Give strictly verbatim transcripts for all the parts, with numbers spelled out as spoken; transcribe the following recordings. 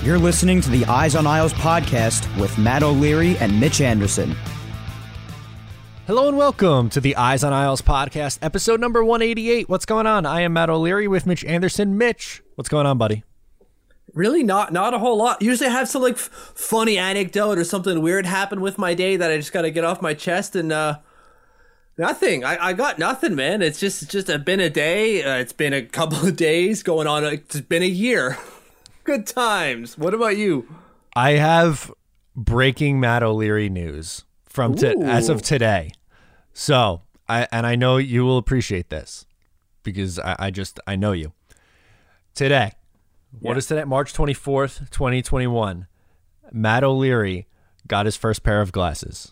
You're listening to the Eyes on Isles podcast with Matt O'Leary and Mitch Anderson. Hello and welcome to the Eyes on Isles podcast, episode number one eighty-eight. What's going on? I am Matt O'Leary with Mitch Anderson. Mitch, what's going on, buddy? Really not not a whole lot. Usually I have some like f- funny anecdote or something weird happen with my day that I just got to get off my chest, and uh, nothing. I, I got nothing, man. It's just it's just been a day. Uh, it's been a couple of days going on. It's been a year. Good times. What about you? I have breaking Matt O'Leary news from t- as of today. So, I and I know you will appreciate this because I, I just I know you. Today, what Yeah. is today? March twenty-fourth, twenty twenty-one. Matt O'Leary got his first pair of glasses.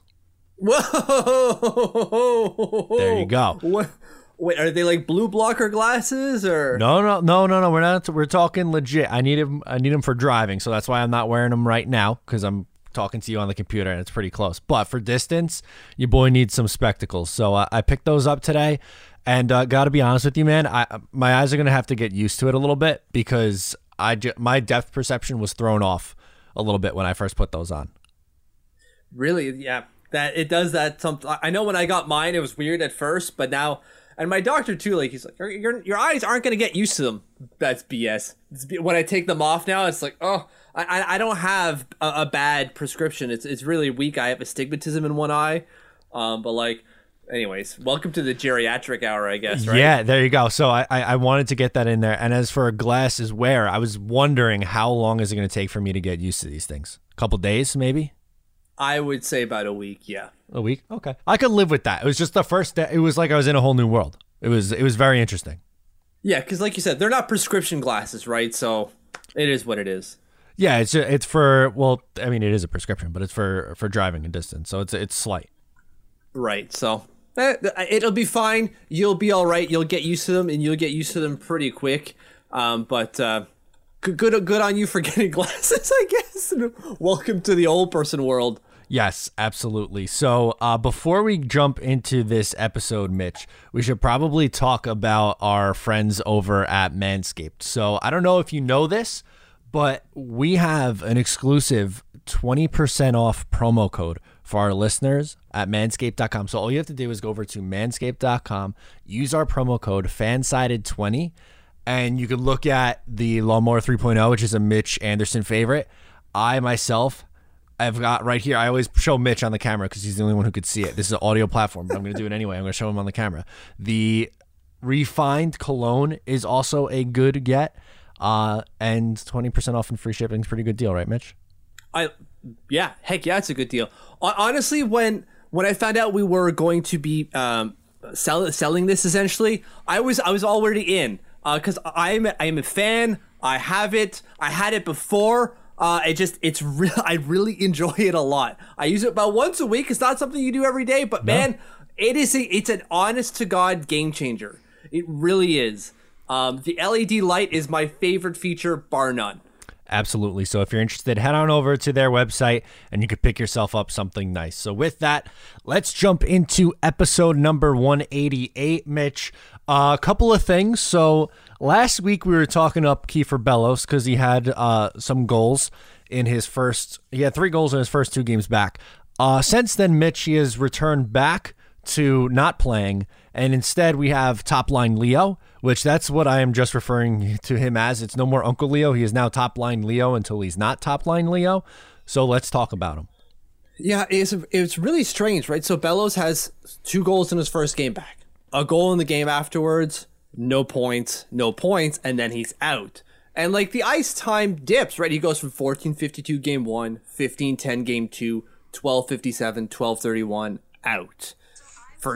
Whoa! There you go. What? Wait, are they like blue blocker glasses or? No, no, no, no, no. We're not. We're talking legit. I need him. I need him for driving, so that's why I'm not wearing them right now because I'm talking to you on the computer and it's pretty close. But for distance, your boy needs some spectacles. So uh, I picked those up today, and uh, got to be honest with you, man. I my eyes are gonna have to get used to it a little bit because I ju- my depth perception was thrown off a little bit when I first put those on. Really? Yeah. That it does that. Some I know when I got mine, it was weird at first, but now. And my doctor too, like he's like, your your, your eyes aren't gonna get used to them. That's B S. It's, when I take them off now, it's like, oh, I I, I don't have a, a bad prescription. It's it's really weak. I have astigmatism in one eye, um, but like, anyways, welcome to the geriatric hour, I guess. Right? Yeah, there you go. So I, I I wanted to get that in there. And as for glasses wear, I was wondering how long is it going to take for me to get used to these things? A couple days, maybe. I would say about a week. Yeah. A week? Okay. I could live with that. It was just the first day. It was like I was in a whole new world. It was it was very interesting. Yeah, because like you said, they're not prescription glasses, right? So it is what it is. Yeah, it's it's for, well, I mean, it is a prescription, but it's for, for driving a distance. So it's it's slight. Right. So eh, it'll be fine. You'll be all right. You'll get used to them, and you'll get used to them pretty quick. Um, but uh, good, good good on you for getting glasses, I guess. Welcome to the old person world. Yes, absolutely. So uh, before we jump into this episode, Mitch, we should probably talk about our friends over at Manscaped. So I don't know if you know this, but we have an exclusive twenty percent off promo code for our listeners at manscaped dot com. So all you have to do is go over to manscaped dot com, use our promo code fansided twenty, and you can look at the Lawnmower three point oh, which is a Mitch Anderson favorite. I myself I've got right here. I always show Mitch on the camera because he's the only one who could see it. This is an audio platform, but I'm going to do it anyway. I'm going to show him on the camera. The refined cologne is also a good get, uh, and twenty percent off and free shipping is a pretty good deal, right, Mitch? I, yeah, heck yeah, it's a good deal. Honestly, when when I found out we were going to be um, sell, selling this, essentially, I was I was already in because uh, I'm I'm a fan. I have it. I had it before. Uh, it just, it's real. I really enjoy it a lot. I use it about once a week. It's not something you do every day, but no. man, it is, a, it's an honest to God game changer. It really is. Um, the L E D light is my favorite feature, bar none. Absolutely. So if you're interested, head on over to their website and you can pick yourself up something nice. So with that, let's jump into episode number one eighty-eight, Mitch. Uh, a couple of things. So last week we were talking up Kiefer Bellows because he had uh, some goals in his first, he had three goals in his first two games back. Uh, since then, Mitch, he has returned back to not playing, and instead we have top line Leo, which that's what I am just referring to him as. It's no more Uncle Leo. He is now top line Leo until he's not top line Leo. So let's talk about him. Yeah, it's it's really strange, right? So Bellows has two goals in his first game back, a goal in the game afterwards, no points, no points, and then he's out. And like the ice time dips, right? He goes from fourteen fifty-two game one, fifteen ten game two, twelve fifty-seven, twelve thirty-one, out. For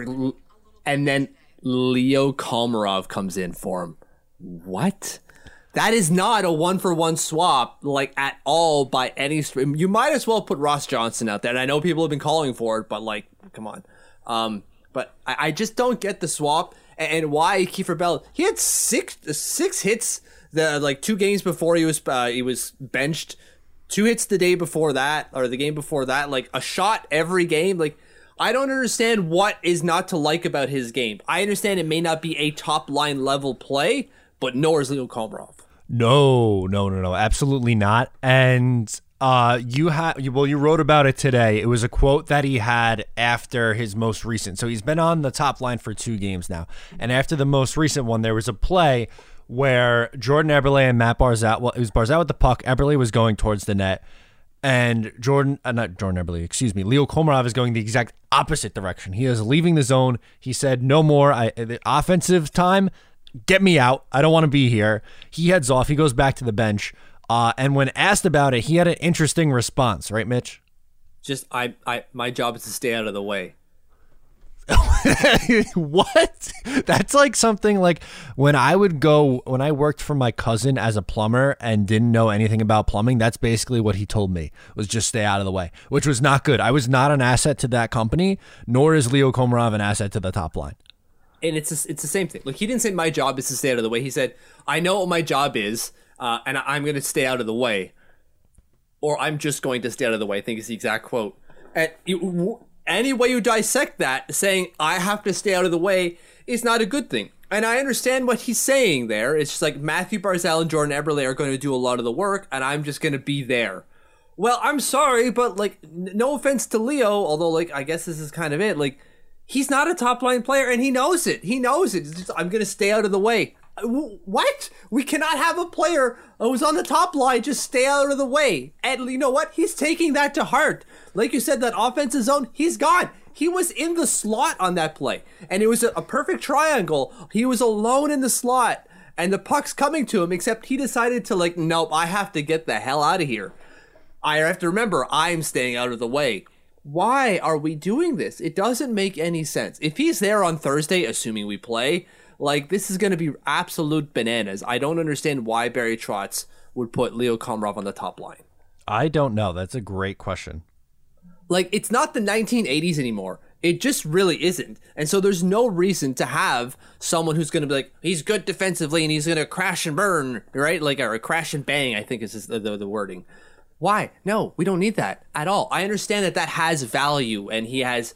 and then Leo Komarov comes in for him. What? That is not a one-for-one swap, like, at all by any stream. You might as well put Ross Johnson out there. And I know people have been calling for it, but, like, come on. Um, but I, I just don't get the swap. And, and why Kiefer Bellows? He had six six hits, the like, two games before he was uh, he was benched. Two hits the day before that, or the game before that. Like, a shot every game. Like, I don't understand what is not to like about his game. I understand it may not be a top-line level play, but nor is Leo Komarov. No, no, no, no, absolutely not. And uh, you had well, you wrote about it today. It was a quote that he had after his most recent. So he's been on the top line for two games now, and after the most recent one, there was a play where Jordan Eberle and Matt Barzal. Well, it was Barzal with the puck. Eberle was going towards the net, and Jordan, uh, not Jordan Eberle, excuse me, Leo Komarov is going the exact opposite direction. He is leaving the zone. He said, "No more. I the offensive time." Get me out. I don't want to be here. He heads off. He goes back to the bench. Uh, and when asked about it, he had an interesting response, right, Mitch? Just, I, I, my job is to stay out of the way. What? That's like something like when I would go, when I worked for my cousin as a plumber and didn't know anything about plumbing, that's basically what he told me, was just stay out of the way, which was not good. I was not an asset to that company, nor is Leo Komarov an asset to the top line. And it's a, it's the same thing. Like, he didn't say my job is to stay out of the way. He said, I know what my job is, uh, and I'm going to stay out of the way. Or I'm just going to stay out of the way, I think is the exact quote. And you, any way you dissect that, saying I have to stay out of the way is not a good thing. And I understand what he's saying there. It's just like Matthew Barzal and Jordan Eberle are going to do a lot of the work, and I'm just going to be there. Well, I'm sorry, but, like, no offense to Leo, although, like, I guess this is kind of it, like, he's not a top line player, and he knows it. He knows it. It's just, I'm going to stay out of the way. What? We cannot have a player who's on the top line just stay out of the way. And you know what? He's taking that to heart. Like you said, that offensive zone, he's gone. He was in the slot on that play, and it was a, a perfect triangle. He was alone in the slot, and the puck's coming to him, except he decided to, like, nope, I have to get the hell out of here. I have to remember, I'm staying out of the way. Why are we doing this? It doesn't make any sense. If he's there on Thursday, assuming we play, like, this is going to be absolute bananas. I don't understand why Barry Trotz would put Leo Komarov on the top line. I don't know. That's a great question. Like, it's not the nineteen eighties anymore. It just really isn't. And so there's no reason to have someone who's going to be like, he's good defensively and he's going to crash and burn, right? Like, or crash and bang, I think is the, the, the wording. Why? No, we don't need that at all. I understand that that has value, and he has,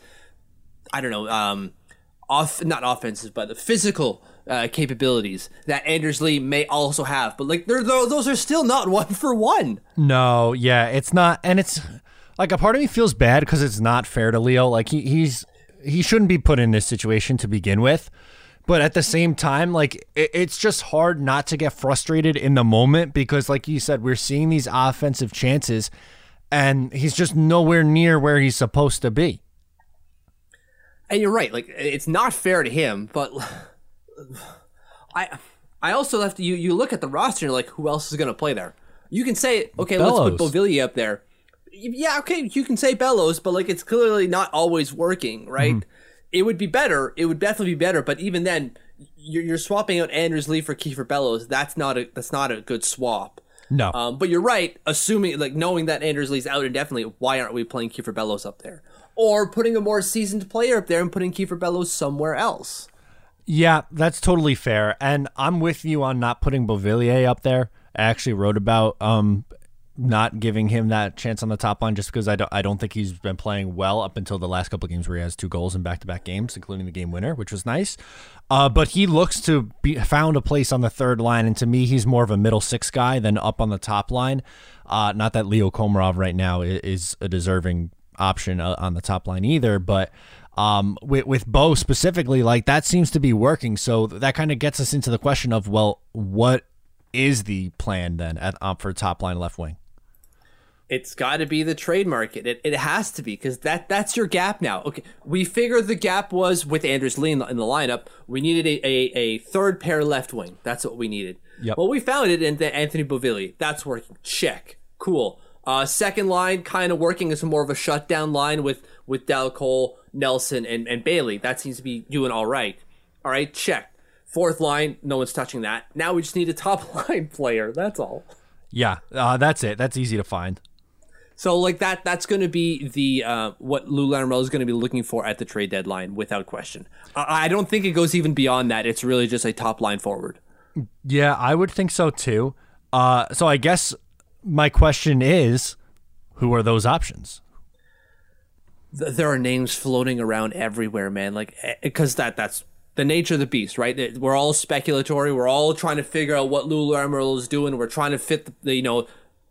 I don't know, um, off not offensive, but the physical uh, capabilities that Anders Lee may also have. But, like, they're, they're, those are still not one for one. No, yeah, it's not, and it's like a part of me feels bad because it's not fair to Leo. Like, he he's he shouldn't be put in this situation to begin with. But at the same time, like, it, it's just hard not to get frustrated in the moment because, like you said, we're seeing these offensive chances, and he's just nowhere near where he's supposed to be. And you're right. Like, it's not fair to him, but I I also have to, you, you look at the roster and you're like, who else is going to play there? You can say, okay, Bellows. Let's put Beauvillier up there. Yeah, okay, you can say Bellows, but, like, it's clearly not always working, right? Mm-hmm. It would be better. It would definitely be better. But even then, you're, you're swapping out Anders Lee for Kiefer Bellows. That's not a that's not a good swap. No. Um, but you're right. Assuming, like, knowing that Anders Lee's out indefinitely, why aren't we playing Kiefer Bellows up there, or putting a more seasoned player up there and putting Kiefer Bellows somewhere else? Yeah, that's totally fair. And I'm with you on not putting Beauvillier up there. I actually wrote about um not giving him that chance on the top line just because I don't I don't think he's been playing well up until the last couple of games where he has two goals in back-to-back games, including the game winner, which was nice. Uh, but he looks to be found a place on the third line, and to me, he's more of a middle six guy than up on the top line. Uh, not that Leo Komarov right now is a deserving option on the top line either, but um, with, with Bo specifically, like, that seems to be working. So that kind of gets us into the question of, well, what is the plan then at um, for top line left wing? It's got to be the trade market. It it has to be, because that that's your gap now. Okay, we figured the gap was with Anders Lee in the, in the lineup. We needed a, a, a third pair left wing. That's what we needed. Yep. Well, we found it in the Anthony Beauvillier. That's working. Check. Cool. Uh, second line kind of working as more of a shutdown line with with Dal Cole, Nelson, and, and Bailey. That seems to be doing all right. All right, check. Fourth line, no one's touching that. Now we just need a top line player. That's all. Yeah, uh, that's it. That's easy to find. So, like, that that's going to be the uh, what Lou Lamoriello is going to be looking for at the trade deadline, without question. I, I don't think it goes even beyond that. It's really just a top line forward. Yeah, I would think so too. Uh, so I guess my question is, who are those options? Th- there are names floating around everywhere, man. Like, because that that's the nature of the beast, right? It- We're all speculatory. We're all trying to figure out what Lou Lamoriello is doing. We're trying to fit the, the you know,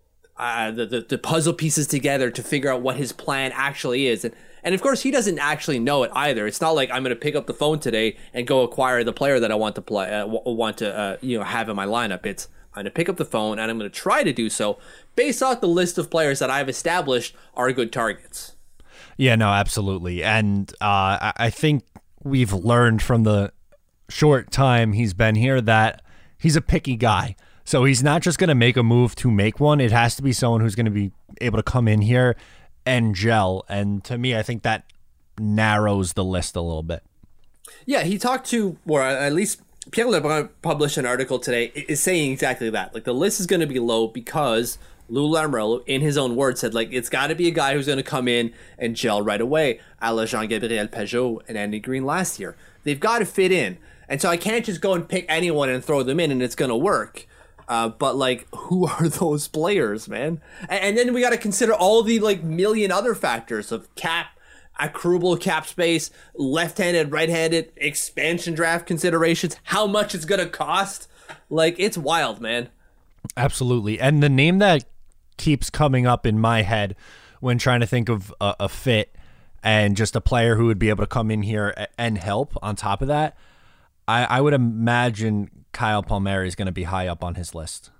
uh, the, the the puzzle pieces together to figure out what his plan actually is. And and of course, he doesn't actually know it either. It's not like I'm going to pick up the phone today and go acquire the player that I want to play, uh, w- want to uh, you know have in my lineup. It's I'm going to pick up the phone and I'm going to try to do so based off the list of players that I've established are good targets. Yeah, no, absolutely. And uh, I I think we've learned from the short time he's been here that he's a picky guy. So he's not just going to make a move to make one. It has to be someone who's going to be able to come in here and gel. And to me, I think that narrows the list a little bit. Yeah, he talked to, or at least Pierre Lebrun published an article today, is saying exactly that. Like, the list is going to be low because Lou Lamoriello, in his own words, said, like, it's got to be a guy who's going to come in and gel right away, a la Jean-Gabriel Pageau and Andy Green last year. They've got to fit in. And so I can't just go and pick anyone and throw them in and it's going to work. Uh, but, like, who are those players, man? And, and then we got to consider all the, like, million other factors of cap, accruable cap space, left-handed, right-handed, expansion draft considerations, how much it's going to cost. Like, it's wild, man. Absolutely. And the name that keeps coming up in my head when trying to think of a, a fit and just a player who would be able to come in here and help on top of that, I, I would imagine Kyle Palmieri is going to be high up on his list.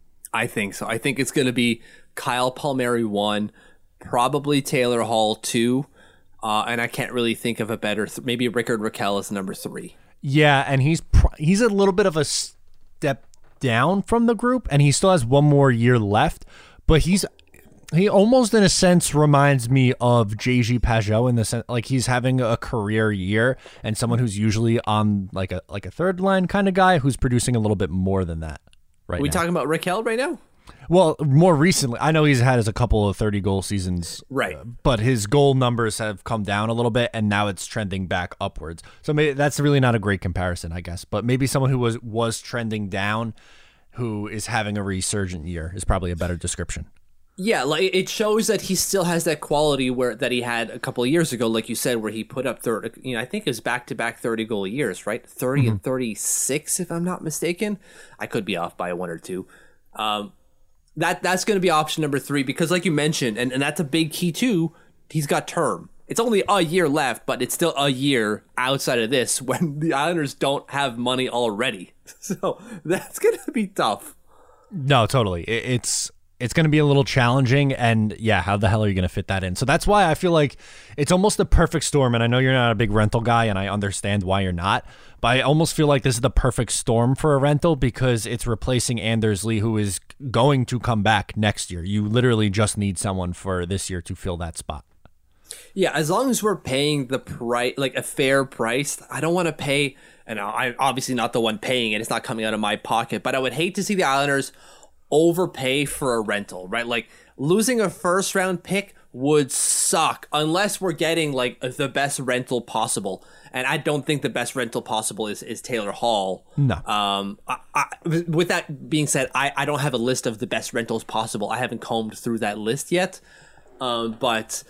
I think so. I think it's going to be Kyle Palmieri one, probably Taylor Hall two, uh, and I can't really think of a better. Th- maybe Rickard Rakell is number three. Yeah, and he's pr- he's a little bit of a step down from the group, and he still has one more year left. But he's he almost, in a sense, reminds me of J G Pageau in the sense like he's having a career year, and someone who's usually on like a like a third line kind of guy who's producing a little bit more than that. Right? Are we now. talking about Rakell right now? Well, more recently, I know he's had as a couple of thirty goal seasons, Right? uh, but his goal numbers have come down a little bit, and now it's trending back upwards. So maybe that's really not a great comparison, I guess. But maybe someone who was was trending down, who is having a resurgent year, is probably a better description. Yeah, like it shows that he still has that quality where that he had a couple of years ago, like you said, where he put up thirty. You know, I think it was back to back thirty goal years, right? Thirty mm-hmm. and thirty six, if I'm not mistaken. I could be off by one or two. Um, that that's going to be option number three because, like you mentioned, and, and that's a big key too. He's got term. It's only a year left, but it's still a year outside of this when the Islanders don't have money already. So that's going to be tough. No, totally. It, it's. It's going to be a little challenging, and yeah, how the hell are you going to fit that in? So that's why I feel like it's almost the perfect storm, and I know you're not a big rental guy, and I understand why you're not, but I almost feel like this is the perfect storm for a rental because it's replacing Anders Lee, who is going to come back next year. You literally just need someone for this year to fill that spot. Yeah, as long as we're paying the price, like a fair price, I don't want to pay, and I'm obviously not the one paying it, it's not coming out of my pocket, but I would hate to see the Islanders overpay for a rental, right? Like losing a first round pick would suck unless we're getting like the best rental possible. And I don't think the best rental possible is, is Taylor Hall. No. Um, I, I, with that being said, I, I don't have a list of the best rentals possible. I haven't combed through that list yet. Um, but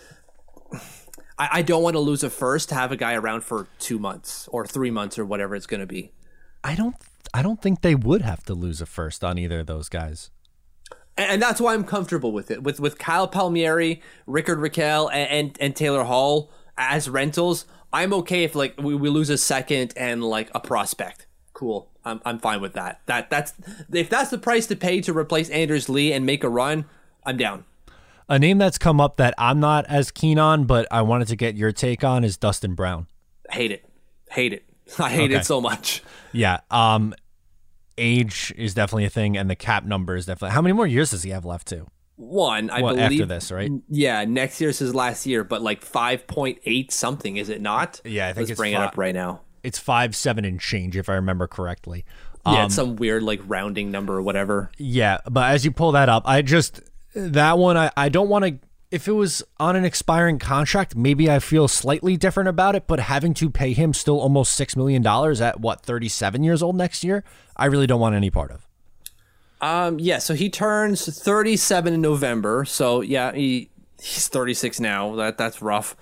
I, I don't want to lose a first to have a guy around for two months or three months or whatever it's going to be. I don't I don't think they would have to lose a first on either of those guys. And that's why I'm comfortable with it. With with Kyle Palmieri, Rickard Rakell, and, and, and Taylor Hall as rentals, I'm okay if like we, we lose a second and like a prospect. Cool. I'm I'm fine with that. That that's if that's the price to pay to replace Anders Lee and make a run, I'm down. A name that's come up that I'm not as keen on, but I wanted to get your take on is Dustin Brown. Hate it. Hate it. I hate okay. it so much. Yeah. Um age is definitely a thing, and the cap number is definitely. How many more years does he have left too? One, I well, believe. After this, right? Yeah, next year's his last year, but like five point eight something, is it not? Yeah, I think Let's it's bring five, it up right now. It's five seven and change, if I remember correctly. Yeah, um, it's some weird like rounding number or whatever. Yeah, but as you pull that up, I just that one I, I don't want to. If it was on an expiring contract, maybe I feel slightly different about it, but having to pay him still almost six million dollars at, what, thirty-seven years old next year, I really don't want any part of. Um, yeah, so he turns thirty-seven in November, so yeah, he he's thirty-six now. That That's rough.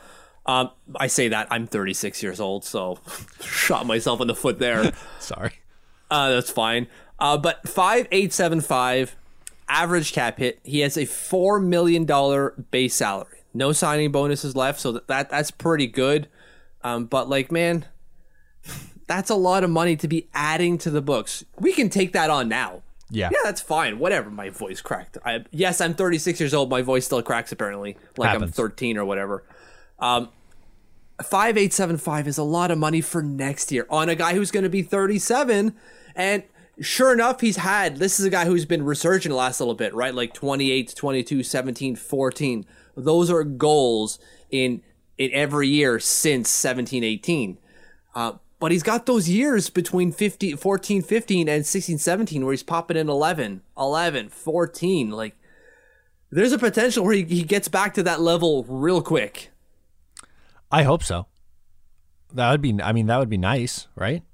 Um, I say that I'm thirty-six years old, so shot myself in the foot there. Sorry. Uh, that's fine. Uh, but five eight seven five, average cap hit. He has a four million dollars base salary. No signing bonuses left, so that, that that's pretty good. Um, but, like, man, that's a lot of money to be adding to the books. We can take that on now. Yeah. Yeah, that's fine. Whatever. My voice cracked. I, yes, I'm thirty-six years old. My voice still cracks, apparently. Like Happens. I'm thirteen or whatever. Um, five eight seven five is a lot of money for next year on a guy who's going to be thirty-seven. And sure enough, he's had, this is a guy who's been resurging the last little bit, right? Like twenty-eight, twenty-two, seventeen, fourteen. Those are goals in, in every year since seventeen, eighteen. Uh, But he's got those years between fifteen, fourteen, fifteen and sixteen, seventeen where he's popping in eleven, eleven, fourteen. Like, there's a potential where he, he gets back to that level real quick. I hope so. That would be, I mean, that would be nice, right?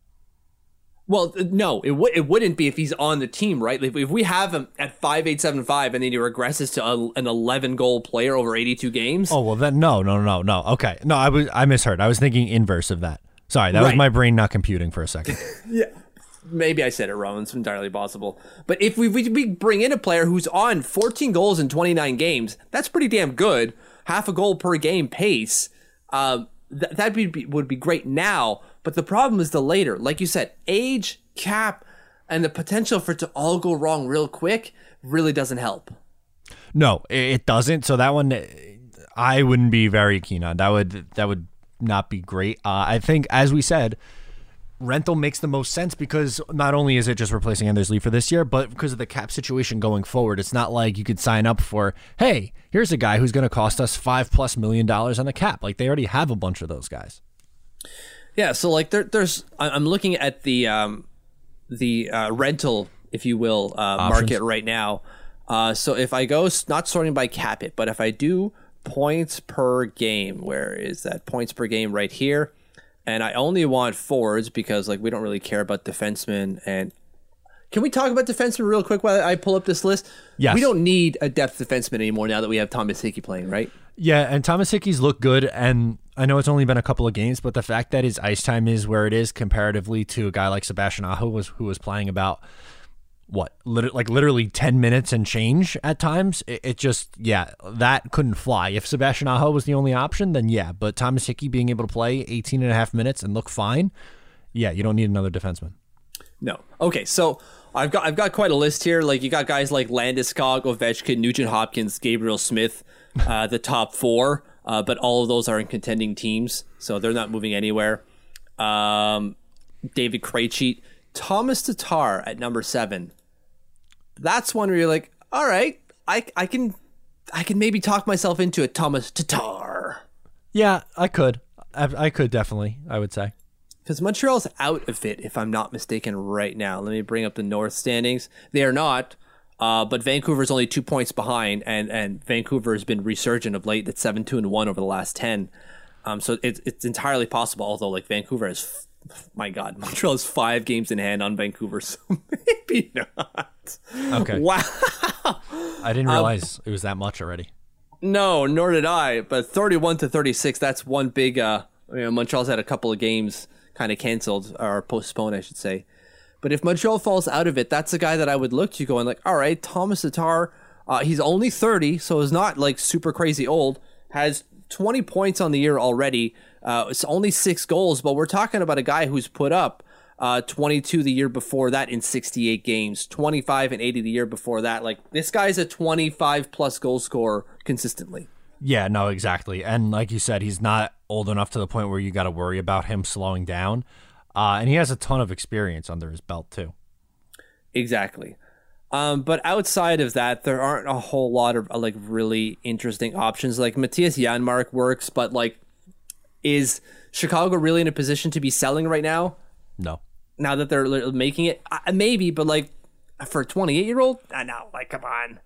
Well, no, it, w- it wouldn't be if he's on the team, right? If, if we have him at five eight seven five and then he regresses to a, an eleven-goal player over eighty-two games. Oh, well, then no, no, no, no. Okay. No, I was I misheard. I was thinking inverse of that. Sorry, that right. was my brain not computing for a second. Yeah, maybe I said it wrong. It's entirely possible. But if we, we bring in a player who's on fourteen goals in twenty-nine games, that's pretty damn good. Half a goal per game pace. Uh, th- that be, would be great now. But the problem is the later. Like you said, age, cap, and the potential for it to all go wrong real quick really doesn't help. No, it doesn't. So that one, I wouldn't be very keen on. That would that would. not be great. Uh, I think, as we said, rental makes the most sense because not only is it just replacing Anders Lee for this year, but because of the cap situation going forward. It's not like you could sign up for, hey, here's a guy who's going to cost us five plus million dollars on the cap. Like, they already have a bunch of those guys. Yeah, so like there, there's, I'm looking at the um, the uh, rental, if you will, uh, market right now. Uh, so if I go, not sorting by cap hit, but if I do points per game, where is that points per game right here? And I only want forwards because like we don't really care about defensemen. And can we talk about defensemen real quick while I pull up this list? Yes. We don't need a depth defenseman anymore now that we have Thomas Hickey playing, right? Yeah, and Thomas Hickey's look good, and I know it's only been a couple of games, but the fact that his ice time is where it is comparatively to a guy like Sebastian Aho was who was playing about what, lit- like literally ten minutes and change at times. It, it just, yeah, that couldn't fly. If Sebastian Aho was the only option, then yeah, but Thomas Hickey being able to play eighteen and a half minutes and look fine, yeah, you don't need another defenseman. No. Okay, so I've got I've got quite a list here. Like, you got guys like Landeskog, Ovechkin, Nugent Hopkins, Gabriel Smith, uh, the top four, uh, but all of those are in contending teams, so they're not moving anywhere. Um, David Krejci, Thomas Tatar at number seven. That's one where you're like, all right, I I can I can maybe talk myself into a Thomas Tatar. Yeah, I could. I, I could definitely, I would say. Because Montreal's out of it, if I'm not mistaken, right now. Let me bring up the North standings. They are not, uh, but Vancouver's only two points behind, and, and Vancouver has been resurgent of late. It's seven two and one over the last ten. Um, so it's it's entirely possible, although like Vancouver has, my God, Montreal has five games in hand on Vancouver, so maybe not. Okay. Wow. I didn't realize um, it was that much already. No, nor did I. But thirty-one to thirty-six, that's one big, uh, you know, Montreal's had a couple of games kind of canceled, or postponed, I should say. But if Montreal falls out of it, that's a guy that I would look to going like, all right, Thomas Tatar, uh, he's only thirty, so is not like super crazy old, has twenty points on the year already. Uh, it's only six goals, but we're talking about a guy who's put up uh, twenty-two the year before that in sixty-eight games, twenty-five and eighty the year before that. Like, this guy's a twenty-five plus goal scorer consistently. Yeah, no, exactly. And like you said, he's not old enough to the point where you got to worry about him slowing down. Uh, and he has a ton of experience under his belt, too. Exactly. Um, but outside of that, there aren't a whole lot of like really interesting options. Like, Matthias Janmark works, but like, is Chicago really in a position to be selling right now? No. Now that they're making it? Uh, maybe, but like, for a twenty-eight-year-old? I know, like, come on.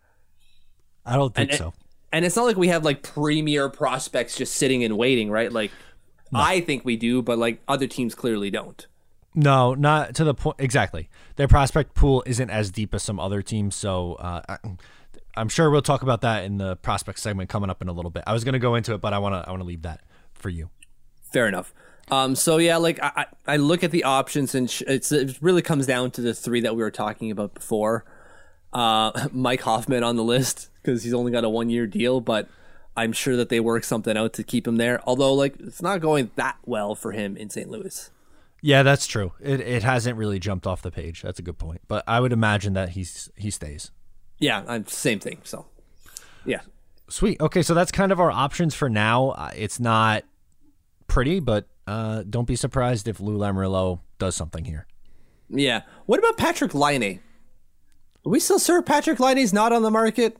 I don't think and, so. And it's not like we have like premier prospects just sitting and waiting, right? Like, no. I think we do, but like other teams clearly don't. No, not to the point. Exactly. Their prospect pool isn't as deep as some other teams. So uh, I'm sure we'll talk about that in the prospect segment coming up in a little bit. I was going to go into it, but I want to I want to leave that for you. Fair enough. Um, so yeah, like I, I look at the options, and sh- it's, it really comes down to the three that we were talking about before. Uh, Mike Hoffman on the list because he's only got a one year deal, but I'm sure that they work something out to keep him there. Although, like, it's not going that well for him in Saint Louis. Yeah, that's true. It it hasn't really jumped off the page. That's a good point. But I would imagine that he's he stays. Yeah, I'm, same thing. So, yeah. Sweet. Okay, so that's kind of our options for now. Uh, it's not pretty, but uh, don't be surprised if Lou Lamoriello does something here. Yeah. What about Patrick Laine? Are we still sure Patrick Laine's not on the market?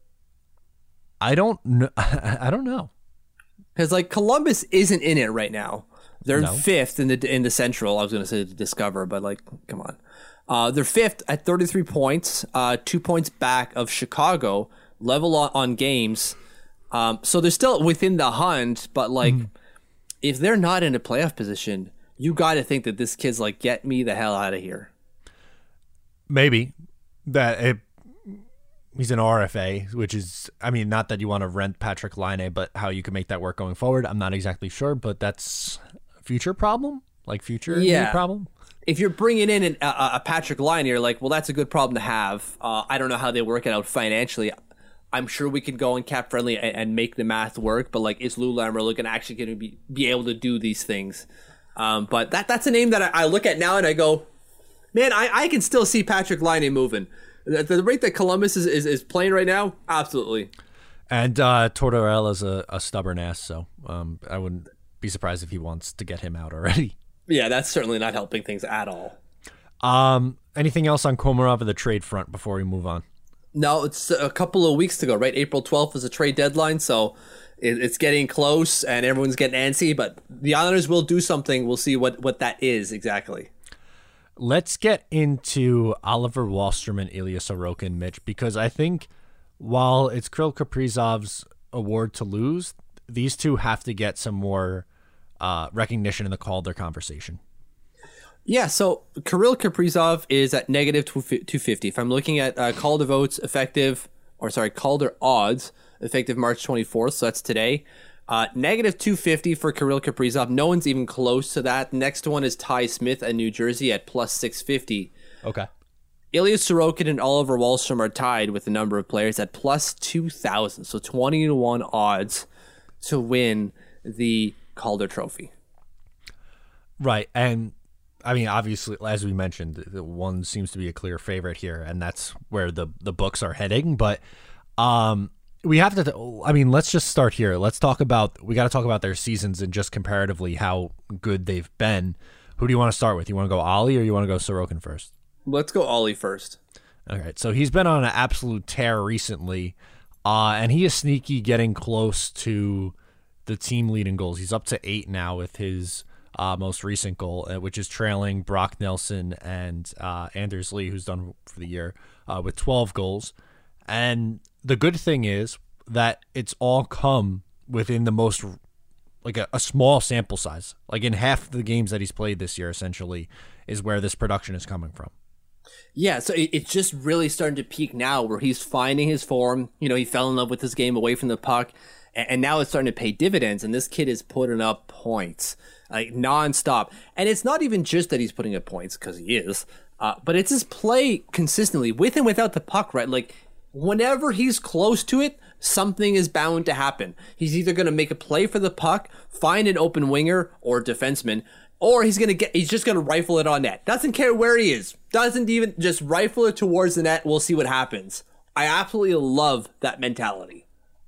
I don't know. I don't know. Because, like, Columbus isn't in it right now. They're No. fifth in the in the Central. I was going to say the Discover, but, like, come on. Uh, they're fifth at thirty-three points, uh, two points back of Chicago, level on, on games. Um, so they're still within the hunt, but, like, mm. if they're not in a playoff position, you got to think that this kid's like, get me the hell out of here. Maybe. That it, he's an R F A, which is, I mean, not that you want to rent Patrick Laine, but how you can make that work going forward, I'm not exactly sure, but that's a future problem? Like future yeah. problem? If you're bringing in an, a, a Patrick Laine, you're like, well, that's a good problem to have. Uh, I don't know how they work it out financially. I'm sure we could go in cap friendly and, and make the math work, but, like, is Lou Lamoriello going to actually going to be, be able to do these things? Um, but that that's a name that I, I look at now and I go, man, I, I can still see Patrick Laine moving. At the rate that Columbus is, is, is playing right now, absolutely. And uh, Tortorella's a, a stubborn ass, so um, I wouldn't be surprised if he wants to get him out already. Yeah, that's certainly not helping things at all. Um, anything else on Komarov or the trade front before we move on? No, it's a couple of weeks to go, right? April twelfth is a trade deadline, so it, it's getting close and everyone's getting antsy, but the Islanders will do something. We'll see what, what that is exactly. Let's get into Oliver Wahlstrom and Ilya Sorokin, Mitch, because I think while it's Kirill Kaprizov's award to lose, these two have to get some more uh, recognition in the Calder conversation. Yeah, so Kirill Kaprizov is at negative two fifty. If I'm looking at uh, Calder votes effective, or sorry, Calder odds effective March twenty-fourth, so that's today. Uh, negative two fifty for Kirill Kaprizov. No one's even close to that. Next one is Ty Smith at New Jersey at plus six fifty. Okay. Ilya Sorokin and Oliver Wahlstrom are tied with the number of players at plus two thousand. So twenty to one odds to win the Calder Trophy. Right. And I mean, obviously, as we mentioned, the one seems to be a clear favorite here, and that's where the, the books are heading. But um, we have to, I mean, let's just start here. Let's talk about, we got to talk about their seasons and just comparatively how good they've been. Who do you want to start with? You want to go Ollie or you want to go Sorokin first? Let's go Ollie first. All right. So he's been on an absolute tear recently, uh, and he is sneaky getting close to the team leading goals. He's up to eight now with his Uh, most recent goal, uh, which is trailing Brock Nelson and uh, Anders Lee, who's done for the year, uh, with twelve goals. And the good thing is that it's all come within the most, like a, a small sample size. Like in half the games that he's played this year, essentially, is where this production is coming from. Yeah, so it, it's just really starting to peak now where he's finding his form. You know, he fell in love with his game away from the puck, and, and now it's starting to pay dividends, and this kid is putting up points. Like nonstop. And it's not even just that he's putting up points, because he is, uh, but it's his play consistently with and without the puck, right? Like whenever he's close to it, something is bound to happen. He's either going to make a play for the puck, find an open winger or defenseman, or he's going to get, he's just going to rifle it on net. Doesn't care where he is. Doesn't even just rifle it towards the net. We'll see what happens. I absolutely love that mentality.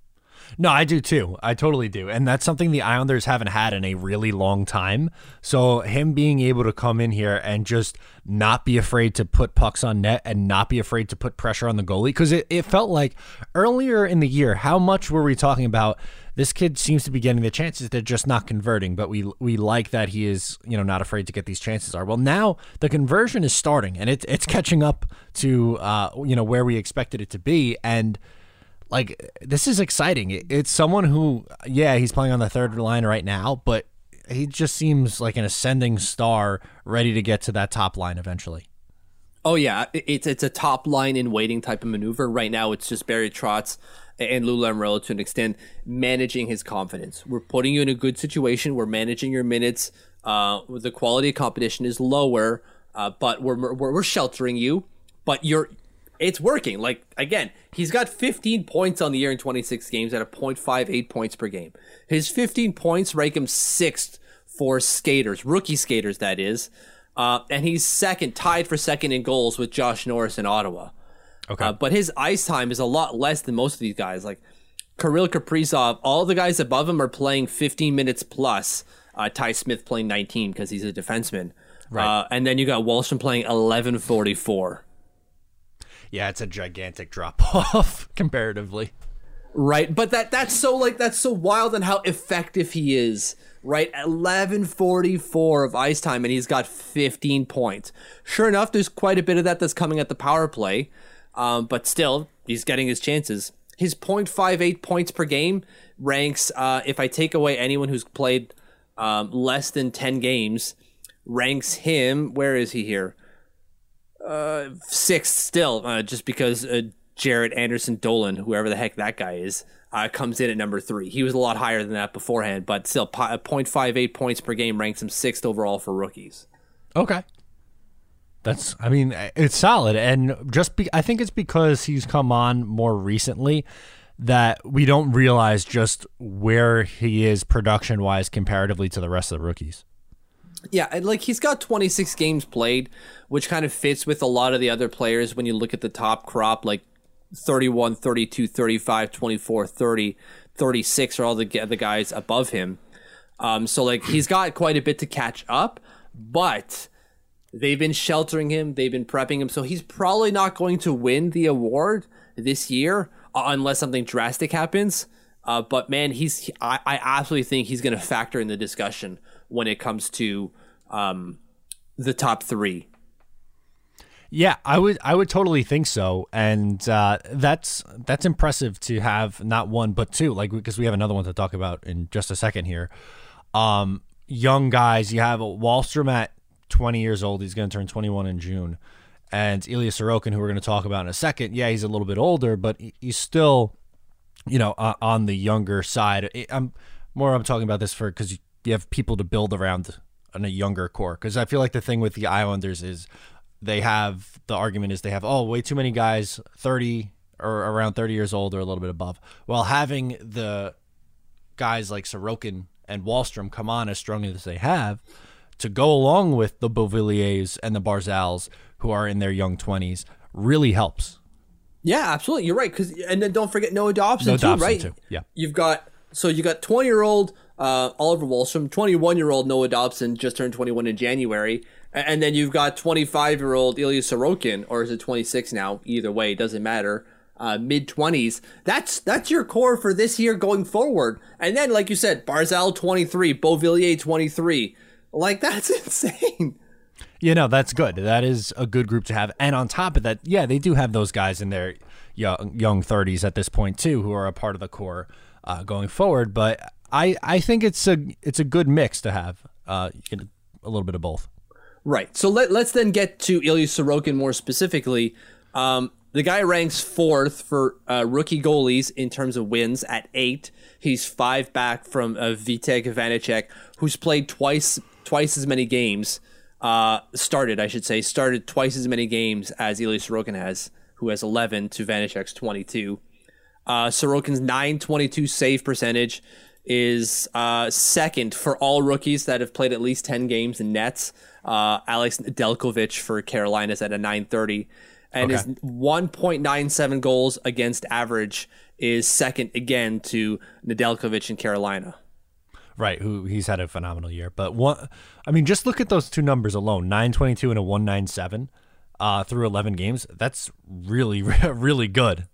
No, I do too. I totally do. And that's something the Islanders haven't had in a really long time. So him being able to come in here and just not be afraid to put pucks on net and not be afraid to put pressure on the goalie. Because it, it felt like earlier in the year, how much were we talking about this kid seems to be getting the chances, they're just not converting, but we we like that he is, you know, not afraid to get these chances are. Well, now the conversion is starting and it, it's catching up to, uh, you know, where we expected it to be. And like, this is exciting. It's someone who, yeah, he's playing on the third line right now, but he just seems like an ascending star ready to get to that top line eventually. Oh, yeah. It's it's a top line in waiting type of maneuver. Right now, it's just Barry Trotz and Lou Lamoriello to an extent, managing his confidence. We're putting you in a good situation. We're managing your minutes. Uh, the quality of competition is lower, uh, but we're, we're we're sheltering you. But you're, it's working. Like again, he's got fifteen points on the year in twenty-six games at a point five eight points per game. His fifteen points rank him sixth for skaters, rookie skaters, that is. Uh, and he's second, tied for second in goals with Josh Norris in Ottawa. Okay. Uh, but his ice time is a lot less than most of these guys. Like Kirill Kaprizov, all the guys above him are playing fifteen minutes plus. Uh, Ty Smith playing nineteen because he's a defenseman. Right. Uh, and then you got Wallstrom playing eleven forty-four. Yeah, it's a gigantic drop off comparatively. Right, but that that's so like that's so wild and how effective he is. Right, eleven forty-four of ice time, and he's got fifteen points. Sure enough, there's quite a bit of that that's coming at the power play, um, but still, he's getting his chances. His point five eight points per game ranks. Uh, if I take away anyone who's played um, less than ten games, ranks him. Where is he here? Uh, sixth still, uh, just because. Uh, Jared Anderson Dolan, whoever the heck that guy is, uh, comes in at number three. He was a lot higher than that beforehand, but still, point five eight points per game ranks him sixth overall for rookies. Okay. That's, I mean, it's solid. And just be, I think it's because he's come on more recently that we don't realize just where he is production-wise comparatively to the rest of the rookies. Yeah, and like he's got twenty-six games played, which kind of fits with a lot of the other players when you look at the top crop, like thirty-one, thirty-two, thirty-five, twenty-four, thirty, thirty-six are all the the guys above him. Um, so like he's got quite a bit to catch up, but they've been sheltering him, they've been prepping him, so he's probably not going to win the award this year uh, unless something drastic happens. Uh, but man, he's I, I absolutely think he's going to factor in the discussion when it comes to um, the top three. Yeah, I would I would totally think so, and uh, that's that's impressive to have not one but two, like because we have another one to talk about in just a second here. Um, young guys, you have Wallstrom at twenty years old; he's going to turn twenty-one in June, and Ilya Sorokin, who we're going to talk about in a second. Yeah, he's a little bit older, but he's still, you know, uh, on the younger side. I'm more I'm talking about this for because you have people to build around on a younger core. Because I feel like the thing with the Islanders is. They have, the argument is they have, oh, way too many guys, thirty or around thirty years old or a little bit above. While having the guys like Sorokin and Wallstrom come on as strongly as they have to go along with the Beauvilliers and the Barzals who are in their young twenties really helps. Yeah, absolutely. You're right. Cause, and then don't forget Noah Dobson, Noah too, Dobson right? Too. Yeah. You've got, so you got twenty-year-old uh, Oliver Wallstrom, twenty-one-year-old Noah Dobson, just turned twenty-one in January. And then you've got twenty-five-year-old Ilya Sorokin, or is it twenty-six now? Either way, it doesn't matter. Uh, mid-twenties. That's that's your core for this year going forward. And then, like you said, Barzal twenty-three, Beauvillier twenty-three. Like, that's insane. You know, that's good. That is a good group to have. And on top of that, yeah, they do have those guys in their young, young thirties at this point, too, who are a part of the core uh, going forward. But I, I think it's a it's a good mix to have uh, you know, a little bit of both. Right. So let, let's then get to Ilya Sorokin more specifically. Um, the guy ranks fourth for uh, rookie goalies in terms of wins at eight. He's five back from uh, Vitek Vanacek, who's played twice twice as many games. Uh, started, I should say, started twice as many games as Ilya Sorokin has, who has eleven to Vanacek's twenty-two. Uh, Sorokin's nine twenty-two save percentage is uh, second for all rookies that have played at least ten games in nets. Uh, Alex Nedeljkovic for Carolina is at a nine thirty. And okay. his one point nine seven goals against average is second again to Nedeljkovic in Carolina. Right, who he's had a phenomenal year. But one, I mean, just look at those two numbers alone, nine twenty-two and a one ninety-seven uh, through eleven games. That's really, really good.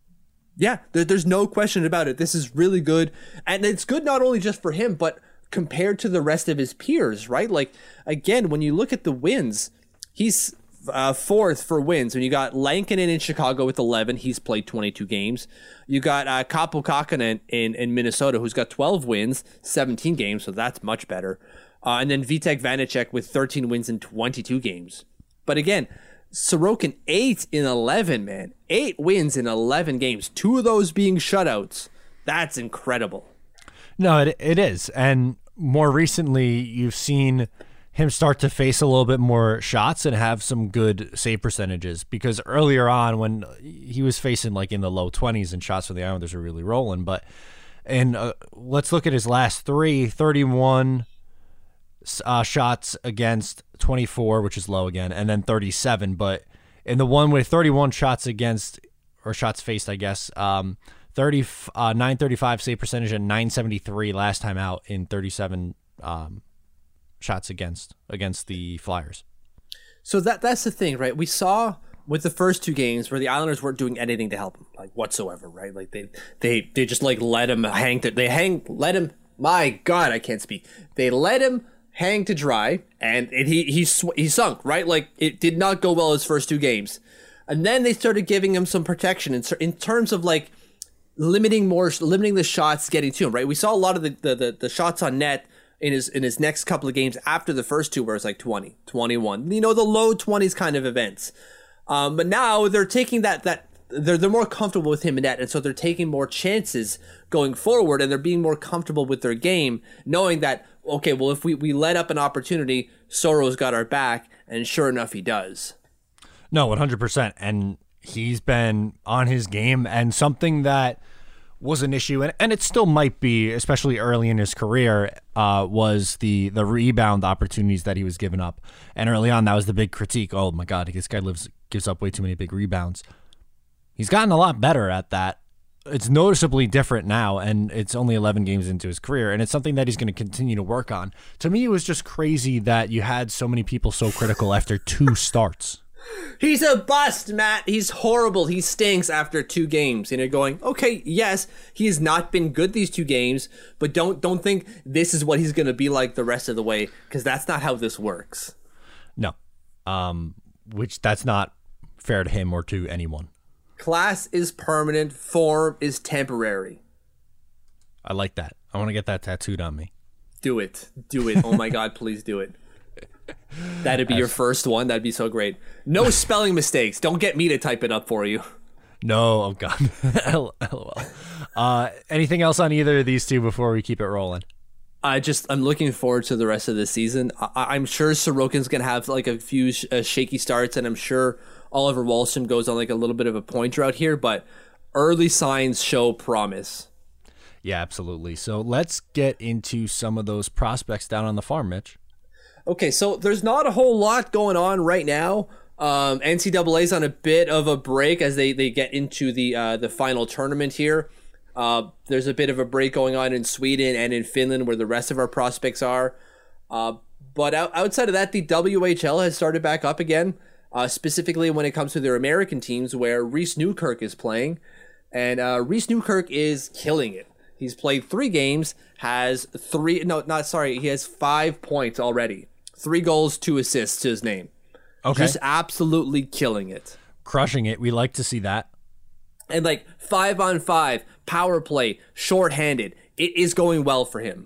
Yeah, there's no question about it. This is really good. And it's good not only just for him, but compared to the rest of his peers, right? Like, again, when you look at the wins, he's uh, fourth for wins. When you got Lankinen in Chicago with eleven, he's played twenty-two games. You got uh, Kaapo Kähkönen in, in Minnesota, who's got twelve wins, seventeen games, so that's much better. Uh, and then Vitek Vanacek with thirteen wins in twenty-two games. But again, Sorokin eight in eleven, man. Eight wins in eleven games. Two of those being shutouts. That's incredible. No, it it is. And more recently, you've seen him start to face a little bit more shots and have some good save percentages, because earlier on when he was facing like in the low twenties and shots for the Islanders were really rolling. But and uh, let's look at his last three, thirty-one uh, shots against twenty-four, which is low again, and then thirty-seven. But in the one with thirty-one shots against, or shots faced, I guess, um, thirty, uh, nine thirty-five save percentage and nine seventy-three last time out in thirty-seven um, shots against against the Flyers. So that that's the thing, right? We saw with the first two games where the Islanders weren't doing anything to help him, like whatsoever, right? Like they they they just like let him hang to they hang let him. My God, I can't speak. They let him hang to dry, and it, he he sw- he sunk, right? Like it did not go well his first two games, and then they started giving him some protection in in terms of like limiting more limiting the shots getting to him, right? We saw a lot of the the, the, the shots on net in his in his next couple of games after the first two, where it's like twenty, twenty-one, you know, the low twenties kind of events. Um, but now they're taking that that they're they're more comfortable with him in net, and so they're taking more chances going forward, and they're being more comfortable with their game, knowing that okay, well, if we, we let up an opportunity, Soro's got our back, and sure enough, he does. No, one hundred percent, and he's been on his game, and something that was an issue, and, and it still might be, especially early in his career, uh, was the the rebound opportunities that he was giving up. And early on, that was the big critique. Oh my God, this guy lives gives up way too many big rebounds. He's gotten a lot better at that. It's noticeably different now, and it's only eleven games into his career, and it's something that he's going to continue to work on. To me, it was just crazy that you had so many people so critical after two starts. He's a bust, Matt. He's horrible. He stinks after two games. And you're going, okay, yes, he has not been good these two games, but don't don't think this is what he's going to be like the rest of the way, because that's not how this works. No, um, which that's not fair to him or to anyone. Class is permanent. Form is temporary. I like that. I want to get that tattooed on me. Do it. Do it. Oh my God, please do it. That'd be As, your first one. That'd be so great. No spelling mistakes. Don't get me to type it up for you. No, oh God. LOL. Uh, anything else on either of these two before we keep it rolling? I just I'm looking forward to the rest of the season. I, I'm sure Sorokin's gonna have like a few sh- uh, shaky starts, and I'm sure Oliver Wahlstrom goes on like a little bit of a point drought here. But early signs show promise. Yeah, absolutely. So let's get into some of those prospects down on the farm, Mitch. Okay, so there's not a whole lot going on right now. Um, N C double A's on a bit of a break as they, they get into the uh, the final tournament here. Uh, there's a bit of a break going on in Sweden and in Finland where the rest of our prospects are. Uh, but out, outside of that, the W H L has started back up again, uh, specifically when it comes to their American teams where Reese Newkirk is playing. And uh, Reese Newkirk is killing it. He's played three games, has three, no, not sorry, he has five points already. Three goals, two assists to his name. Okay. Just absolutely killing it. Crushing it. We like to see that. And like five on five, power play, shorthanded. It is going well for him.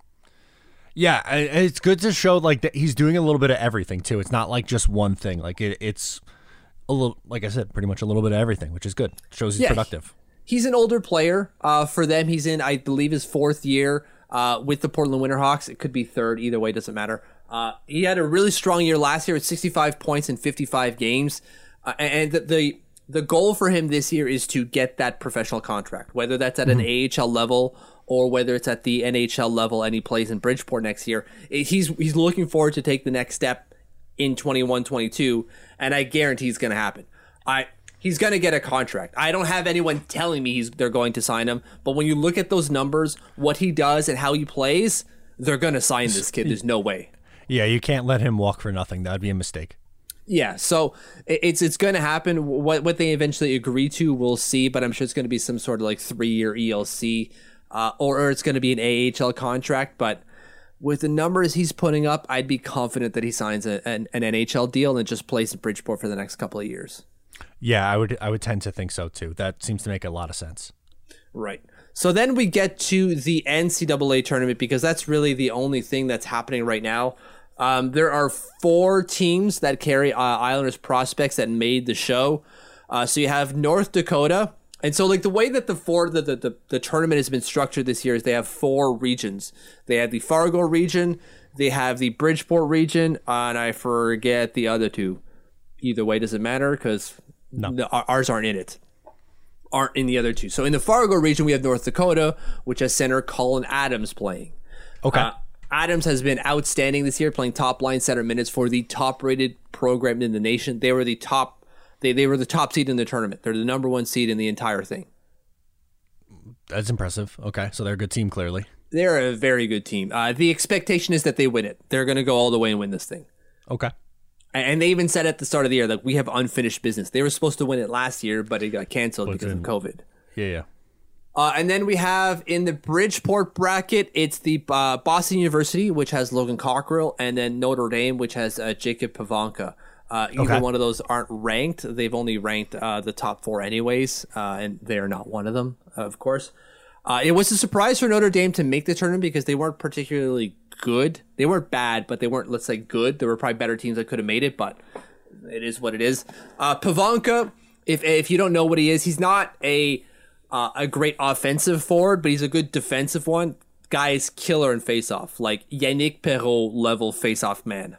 Yeah, it's good to show like that he's doing a little bit of everything too. It's not like just one thing. Like it, it's a little, like I said, pretty much a little bit of everything, which is good. Shows he's yeah, productive. He's an older player. Uh, for them, he's in, I believe, his fourth year uh, with the Portland Winterhawks. It could be third. Either way, doesn't matter. Uh, he had a really strong year last year at sixty-five points in fifty-five games. Uh, and the, the the goal for him this year is to get that professional contract, whether that's at mm-hmm. an A H L level or whether it's at the N H L level and he plays in Bridgeport next year. He's he's looking forward to take the next step in twenty-one twenty-two, and I guarantee it's going to happen. I He's going to get a contract. I don't have anyone telling me he's they're going to sign him, but when you look at those numbers, what he does and how he plays, they're going to sign this kid. There's no way. Yeah, you can't let him walk for nothing. That'd be a mistake. Yeah, so it's it's going to happen. What what they eventually agree to, we'll see. But I'm sure it's going to be some sort of like three year E L C, uh, or, or it's going to be an A H L contract. But with the numbers he's putting up, I'd be confident that he signs a, an, an N H L deal and just plays in Bridgeport for the next couple of years. Yeah, I would I would tend to think so too. That seems to make a lot of sense. Right. So then we get to the N C double A tournament because that's really the only thing that's happening right now. Um, there are four teams that carry uh, Islanders prospects that made the show. Uh, so you have North Dakota. And so like the way that the four the, the, the, the tournament has been structured this year is they have four regions. They have the Fargo region, they have the Bridgeport region, and I forget the other two. Either way, doesn't matter because no. ours aren't in it. Aren't in the other two. So in the Fargo region, we have North Dakota, which has center Colin Adams playing. Okay. Uh, Adams has been outstanding this year, playing top line center minutes for the top rated program in the nation. They were the top they they were the top seed in the tournament. They're the number one seed in the entire thing. That's impressive. Okay. So they're a good team, clearly. They're a very good team. Uh, the expectation is that they win it. They're going to go all the way and win this thing. Okay. And they even said at the start of the year that we have unfinished business. They were supposed to win it last year, but it got canceled What's because in? of COVID. Yeah, yeah. Uh, and then we have in the Bridgeport bracket, it's the uh, Boston University, which has Logan Cockrell, and then Notre Dame, which has uh, Jacob Pavanka. Uh, either Okay. one of those aren't ranked. They've only ranked uh, the top four anyways, uh, and they're not one of them, of course. Uh, it was a surprise for Notre Dame to make the tournament because they weren't particularly good. They weren't bad, but they weren't, let's say, good. There were probably better teams that could have made it, but it is what it is. Uh, Pavanka, if if you don't know what he is, he's not a uh, a great offensive forward, but he's a good defensive one. Guy is killer in faceoff, like Yannick Perrault level faceoff man.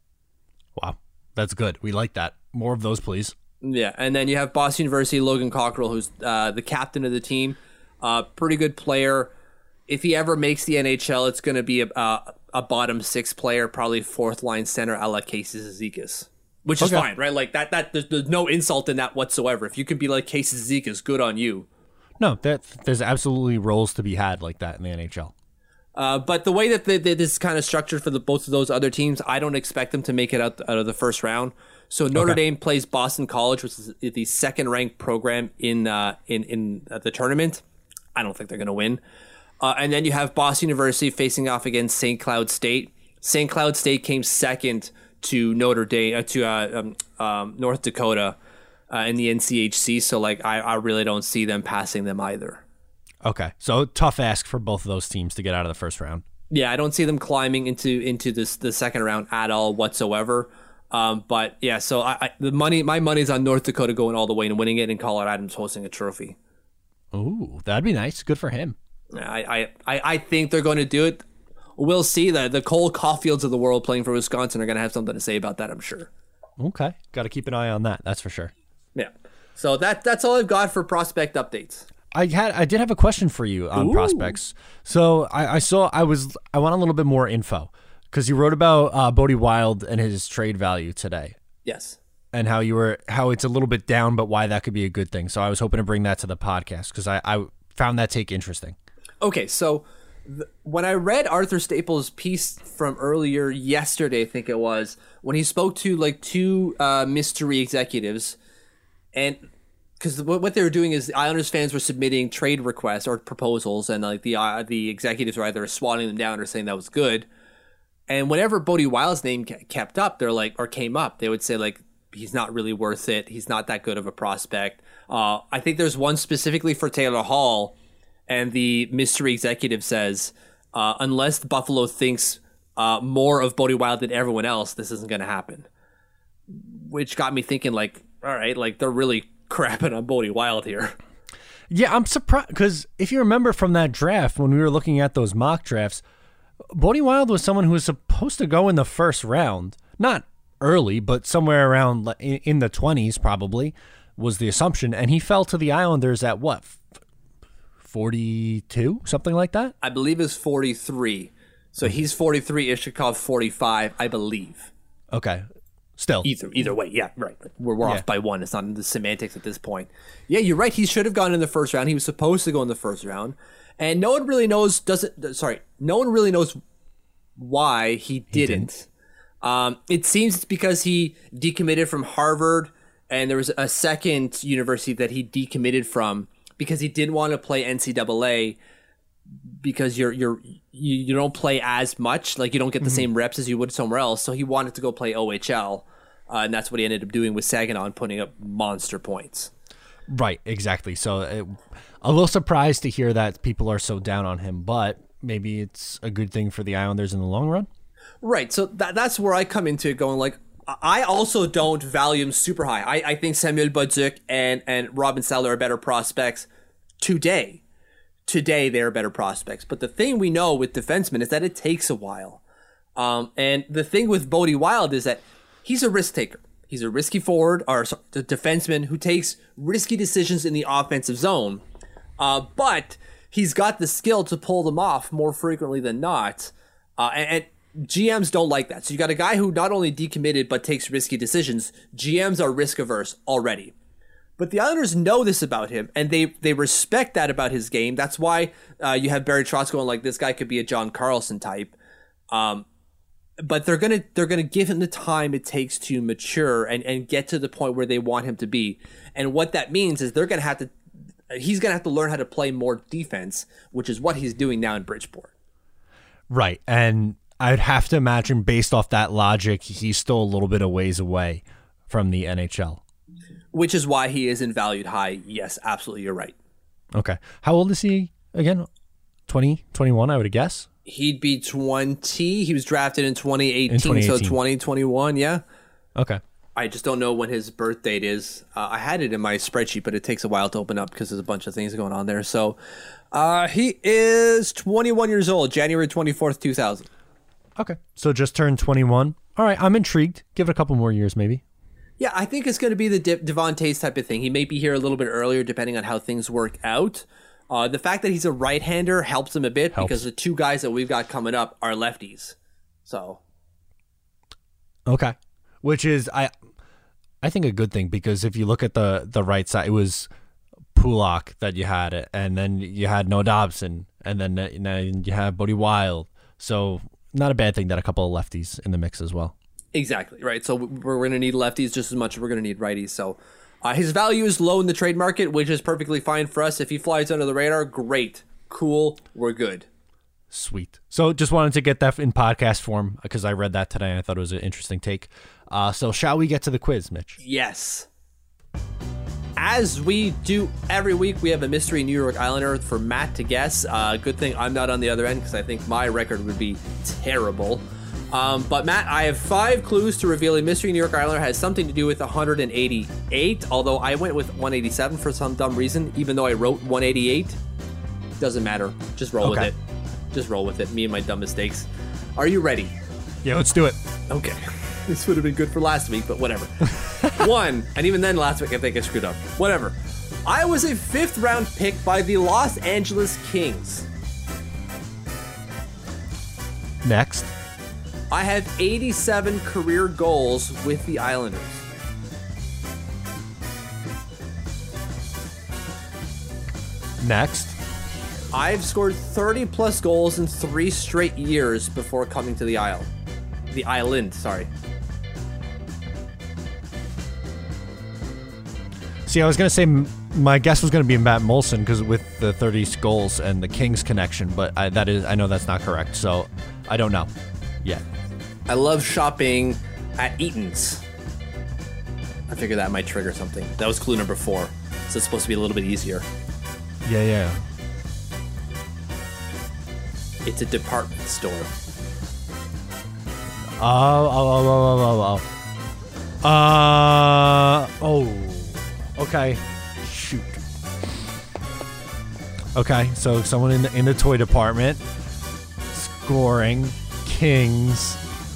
Wow. That's good. We like that. More of those, please. Yeah, and then you have Boston University, Logan Cockrell, who's uh, the captain of the team. Uh, pretty good player. If he ever makes the N H L, it's going to be a, a, a bottom six player, probably fourth line center a la Casey Zizekas. Which is Okay. fine, right? Like that. That there's, there's no insult in that whatsoever. If you can be like Casey Zizekas, good on you. No, that there's absolutely roles to be had like that in the N H L. Uh, but the way that they, they, this is kind of structured for the both of those other teams, I don't expect them to make it out, out of the first round. So Notre Okay. Dame plays Boston College, which is the second ranked program in uh, in in uh, the tournament. I don't think they're going to win. Uh, and then you have Boston University facing off against Saint Cloud State. Saint Cloud State came second to Notre Dame uh, to uh, um, um, North Dakota uh, in the N C H C. So like I, I really don't see them passing them either. Okay. So tough ask for both of those teams to get out of the first round. Yeah, I don't see them climbing into into this the second round at all whatsoever. Um, but yeah, so I, I the money my money's on North Dakota going all the way and winning it, and Colin Adams hosting a trophy. Ooh, that'd be nice. Good for him. I I, I, I think they're going to do it. We'll see. The the Cole Caulfields of the world playing for Wisconsin are going to have something to say about that, I'm sure. Okay. Got to keep an eye on that. That's for sure. Yeah. So that that's all I've got for prospect updates. I had I did have a question for you on Ooh. prospects. So I, I saw I was I want a little bit more info because you wrote about uh, Bodie Wild and his trade value today, Yes. and how you were how it's a little bit down, but why that could be a good thing. So I was hoping to bring that to the podcast because I, I found that take interesting. Okay, so th- when I read Arthur Staples' piece from earlier yesterday, I think it was, when he spoke to like two uh, mystery executives, and because what, what they were doing is the Islanders fans were submitting trade requests or proposals, and like the uh, the executives were either swatting them down or saying that was good. And whenever Bodie Wild's name ke- kept up, they're like, or came up, they would say like, he's not really worth it. He's not that good of a prospect. Uh, I think there's one specifically for Taylor Hall. And the mystery executive says, uh, unless Buffalo thinks uh, more of Bodie Wild than everyone else, this isn't going to happen. Which got me thinking, like, all right, like they're really crapping on Bodie Wild here. Yeah, I'm surprised because if you remember from that draft when we were looking at those mock drafts, Bodie Wild was someone who was supposed to go in the first round, not early, but somewhere around like, in in the twenties probably was the assumption, and he fell to the Islanders at what? forty-two, something like that. I believe is forty-three. So he's forty-three, Ishikov forty-five, I believe. Okay. Still. Either either way, yeah, right. We're, we're Yeah. off by one. It's not in the semantics at this point. Yeah, you're right. He should have gone in the first round. He was supposed to go in the first round. And no one really knows, doesn't, sorry, no one really knows why he didn't. Um, it seems it's because he decommitted from Harvard, and there was a second university that he decommitted from because he didn't want to play N C double A because you're you're you, you don't play as much, like you don't get the mm-hmm. same reps as you would somewhere else. So he wanted to go play O H L, uh, and that's what he ended up doing with Saginaw and putting up monster points. Right, exactly. So it, a little surprised to hear that people are so down on him, but maybe it's a good thing for the Islanders in the long run. Right. So that that's where I come into it going like, I also don't value him super high. I, I think Samuel Bolduc and, and Robin Salo are better prospects today. Today, they're better prospects. But the thing we know with defensemen is that it takes a while. Um, and the thing with Bodie Wild is that he's a risk taker. He's a risky forward, or sorry, a defenseman who takes risky decisions in the offensive zone. Uh, but he's got the skill to pull them off more frequently than not. Uh, and, and G Ms don't like that. So you got a guy who not only decommitted but takes risky decisions. G Ms are risk averse already. But the Islanders know this about him, and they they respect that about his game. That's why uh, you have Barry Trotz going like, this guy could be a John Carlson type. Um, but they're gonna they're gonna give him the time it takes to mature and, and get to the point where they want him to be. And what that means is they're gonna have to he's gonna have to learn how to play more defense, which is what he's doing now in Bridgeport. Right, and I'd have to imagine, based off that logic, he's still a little bit of ways away from the N H L. Which is why he isn't valued high. Yes, absolutely, you're right. Okay. How old is he again? twenty, twenty-one, I would guess. He'd be twenty. He was drafted in twenty eighteen, in twenty eighteen. So twenty twenty-one, yeah. Okay. I just don't know when his birth date is. Uh, I had it in my spreadsheet, but it takes a while to open up because there's a bunch of things going on there. So uh, he is twenty-one years old, January twenty-fourth, two thousand. Okay. So just turned twenty-one. All right, I'm intrigued. Give it a couple more years, maybe. Yeah, I think it's going to be the De- Devon Tays type of thing. He may be here a little bit earlier, depending on how things work out. Uh, the fact that he's a right-hander helps him a bit helps. Because the two guys that we've got coming up are lefties. So, okay, which is I, I think a good thing, because if you look at the the right side, it was Pulak that you had, and then you had Noah Dobson, and then then you have Bodie Wild. So not a bad thing that a couple of lefties in the mix as well. Exactly, right. So we're going to need lefties just as much as we're going to need righties. So uh, his value is low in the trade market, which is perfectly fine for us. If he flies under the radar, great. Cool. We're good. Sweet. So just wanted to get that in podcast form because I read that today and I thought it was an interesting take. Uh, so shall we get to the quiz, Mitch? Yes. As we do every week, we have a mystery New York Islander for Matt to guess. Uh, good thing I'm not on the other end because I think my record would be terrible. Um, but Matt, I have five clues to reveal a mystery New York Islander has something to do with one eighty-eight, although I went with one eighty-seven for some dumb reason, even though I wrote one eighty-eight. Doesn't matter. Just roll okay. with it. Just roll with it. Me and my dumb mistakes. Are you ready? Yeah, let's do it. Okay. This would have been good for last week, but whatever. One, and even then last week I think I screwed up. Whatever. I was a fifth round pick by the Los Angeles Kings. Next. I have eighty-seven career goals with the Islanders. Next. I've scored thirty plus goals in three straight years before coming to the Isle. The Island, sorry. See, I was going to say my guess was going to be Matt Molson because with the thirty goals and the Kings connection, but I, that is I know that's not correct, so I don't know yet. I love shopping at Eaton's. I figured that might trigger something. That was clue number four, so it's supposed to be a little bit easier. Yeah, yeah. It's a department store. Oh, oh, oh, oh, oh, oh. Uh, oh. Okay. Shoot. Okay, so someone in the, in the toy department scoring Kings.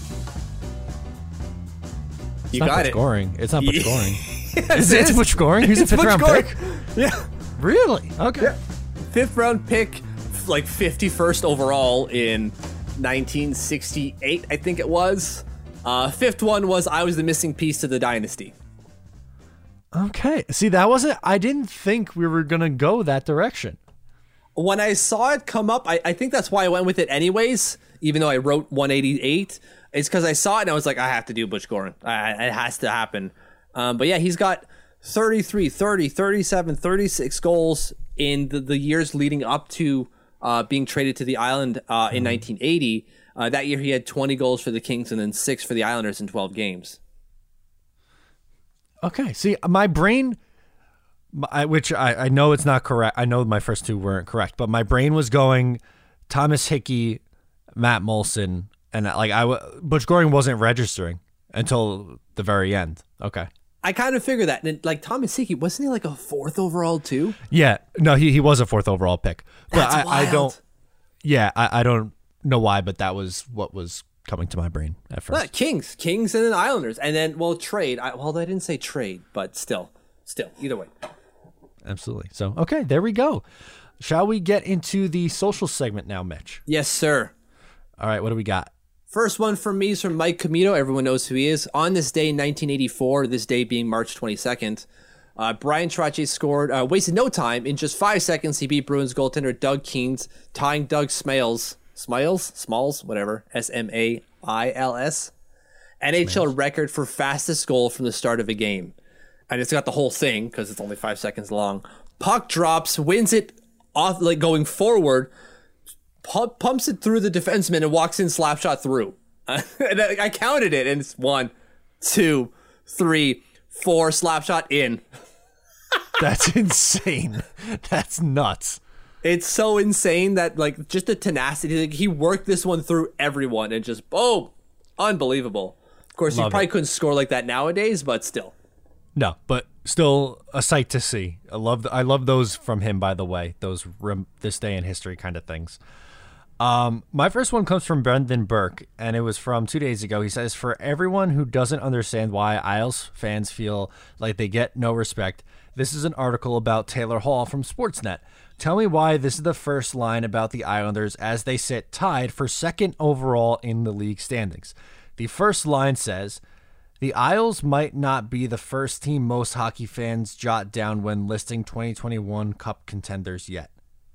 It's you not got it. Scoring. It's not Butch Yeah. Scoring. Yes, Is it Butch Scoring? He's It's a fifth Butch round Goring. pick. Yeah. Really? Okay. Yeah. Fifth round pick, like fifty-first overall in nineteen sixty-eight, I think it was. Uh, fifth one was I was the missing piece to the dynasty. Okay. See, that wasn't. I didn't think we were gonna go that direction. When I saw it come up, I, I think that's why I went with it anyways, even though I wrote one eighty-eight. It's because I saw it and I was like, I have to do Butch Goring. I, it has to happen. Um, but yeah, he's got thirty-three, thirty, thirty-seven, thirty-six goals in the, the years leading up to uh, being traded to the Island uh, in mm-hmm. nineteen eighty. Uh, that year he had twenty goals for the Kings and then six for the Islanders in twelve games. Okay. See, my brain, I, which I, I know it's not correct. I know my first two weren't correct, but my brain was going Thomas Hickey, Matt Molson, And like I, w- Butch Goring wasn't registering until the very end. Okay. I kind of figured that. And like Thomas Hickey, wasn't he like a fourth overall too? Yeah. No, he, he was a fourth overall pick. But That's I, wild. I don't. Yeah, I, I don't know why, but that was what was coming to my brain at first. Well, Kings, Kings, and then Islanders, and then well trade. I, well, I didn't say trade, but still, still, either way. Absolutely. So okay, there we go. Shall we get into the social segment now, Mitch? Yes, sir. All right, what do we got? First one from me is from Mike Comito. Everyone knows who he is. On this day in nineteen eighty-four, this day being March twenty-second, uh, Brian Trottier scored, uh, wasted no time. In just five seconds, he beat Bruins goaltender Doug Keens, tying Doug Smales, Smiles? Smalls? Whatever. S M A I L S. N H L record for fastest goal from the start of a game. And it's got the whole thing because it's only five seconds long. Puck drops, wins it off, like going forward, pump, pumps it through the defenseman and walks in slap shot through. Uh, and I, I counted it, and it's one, two, three, four, slap shot in. That's insane. That's nuts. It's so insane that, like, just the tenacity. Like, he worked this one through everyone and just, boom, unbelievable. Of course, Love you probably it. couldn't score like that nowadays, but still. No, but still a sight to see. I love the, I love those from him, by the way, those rem, this day in history kind of things. Um, my first one comes from Brendan Burke, and it was from two days ago. He says, for everyone who doesn't understand why Isles fans feel like they get no respect, this is an article about Taylor Hall from Sportsnet. Tell me why this is the first line about the Islanders as they sit tied for second overall in the league standings. The first line says, the Isles might not be the first team most hockey fans jot down when listing twenty twenty-one Cup contenders yet.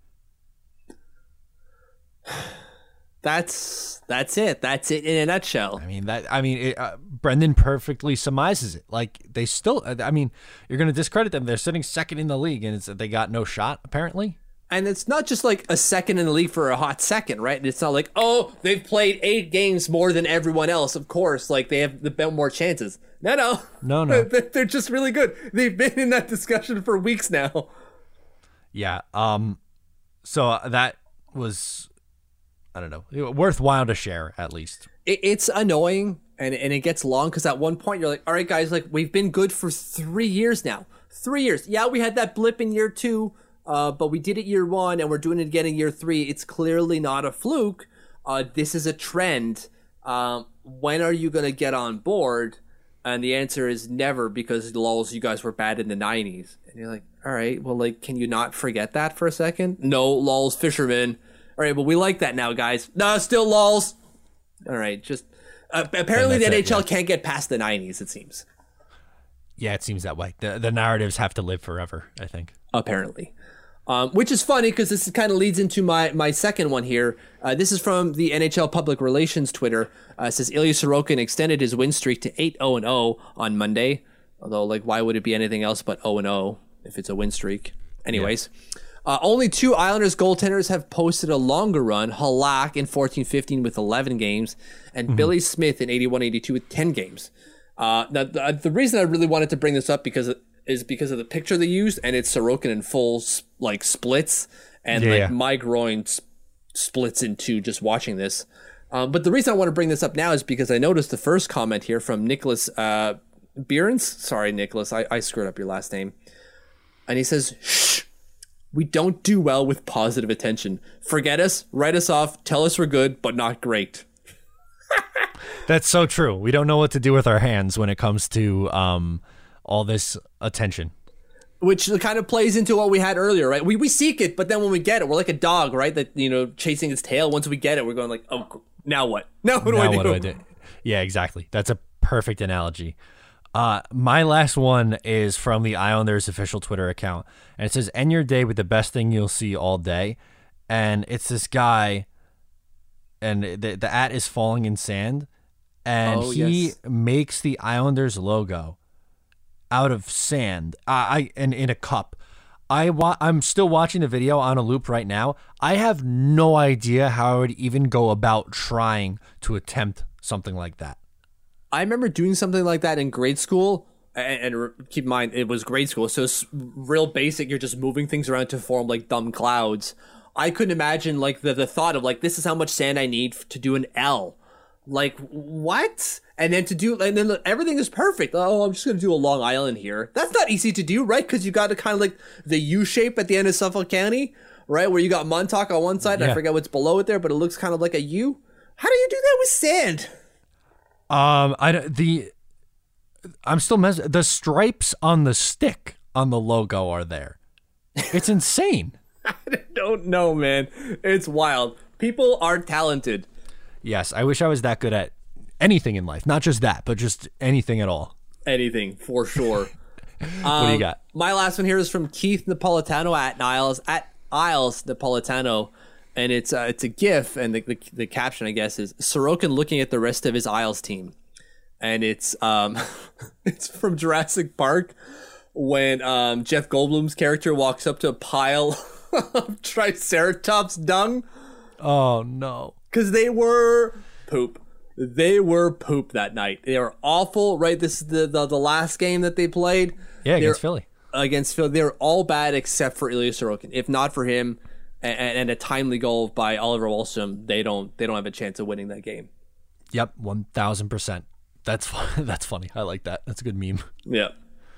That's that's it. That's it in a nutshell. I mean that. I mean, it, uh, Brendan perfectly surmises it. Like they still. I mean, you're going to discredit them. They're sitting second in the league, and it's, they got no shot apparently. And it's not just like a second in the league for a hot second, right? It's not like, oh, they've played eight games more than everyone else. Of course, like they have the bit more chances. No, no, No, no. They're just really good. They've been in that discussion for weeks now. Yeah. Um. So that was, I don't know, worthwhile to share at least. It, it's annoying and and it gets long because at one point you're like, all right, guys, like we've been good for three years now. Three years. Yeah, we had that blip in year two. Uh, but we did it year one, and we're doing it again in year three. It's clearly not a fluke. Uh, this is a trend. Um, when are you going to get on board? And the answer is never, because lulz, you guys were bad in the nineties. And you're like, all right, well, like, can you not forget that for a second? No, lulz, fisherman. All right, well, we like that now, guys. No, still lulz. All right, just uh, apparently the N H L it, yeah. can't get past the nineties. It seems. Yeah, it seems that way. The the narratives have to live forever, I think. Apparently. Um, which is funny because this kind of leads into my, my second one here. Uh, this is from the N H L Public Relations Twitter. Uh, it says Ilya Sorokin extended his win streak to eight oh and oh on Monday. Although, like, why would it be anything else but oh and oh if it's a win streak? Anyways, yeah. uh, only two Islanders goaltenders have posted a longer run. Halak in fourteen fifteen with eleven games, and mm-hmm. Billy Smith in eighty-one eighty-two with ten games. Uh, now, the, the reason I really wanted to bring this up because is because of the picture they used, and it's Sorokin in full like splits, and yeah, like yeah. my groin sp- splits in two just watching this. Um, but the reason I want to bring this up now is because I noticed the first comment here from Nicholas uh, Behrens. Sorry, Nicholas, I, I screwed up your last name. And he says, "Shh, we don't do well with positive attention. Forget us, write us off, tell us we're good, but not great." That's so true. We don't know what to do with our hands when it comes to um, all this attention. Which kind of plays into what we had earlier, right? We we seek it, but then when we get it, we're like a dog, right? That, you know, chasing its tail. Once we get it, we're going like, oh, now what? Now what do, now I, do? What do I do? Yeah, exactly. That's a perfect analogy. Uh, my last one is from the Islanders official Twitter account, and it says, "End your day with the best thing you'll see all day." And it's this guy, and the the at is falling in sand, and oh, he yes. makes the Islanders logo out of sand. I, I and in a cup. I wa- I'm still watching the video on a loop right now. I have no idea how I would even go about trying to attempt something like that. I remember doing something like that in grade school, and, and keep in mind, it was grade school, so it's real basic. You're just moving things around to form like dumb clouds. I couldn't imagine like the, the thought of like, this is how much sand I need to do an L. Like, what? And then to do, and then everything is perfect. Oh, I'm just going to do a long island here. That's not easy to do, right? Because you got to kind of like the U shape at the end of Suffolk County, right? Where you got Montauk on one side. Yeah. I forget what's below it there, but it looks kind of like a U. How do you do that with sand? Um, I the, I'm still mess. The stripes on the stick on the logo are there. It's insane. I don't know, man. It's wild. People are talented. Yes, I wish I was that good at anything in life. Not just that, but just anything at all. Anything, for sure. What um, do you got? My last one here is from Keith Napolitano at Niles, at Isles Napolitano. And it's uh, it's a GIF, and the, the the caption, I guess, is Sorokin looking at the rest of his Isles team. And it's um it's from Jurassic Park when um Jeff Goldblum's character walks up to a pile of Triceratops dung. Oh, no. Because they were poop. They were poop that night. They were awful, right? This is the, the, the last game that they played. Yeah, against They're, Philly. Against Philly. They were all bad except for Ilya Sorokin. If not for him and, and a timely goal by Oliver Wahlstrom, they don't they don't have a chance of winning that game. Yep, one thousand percent. That's, that's funny. I like that. That's a good meme. Yeah.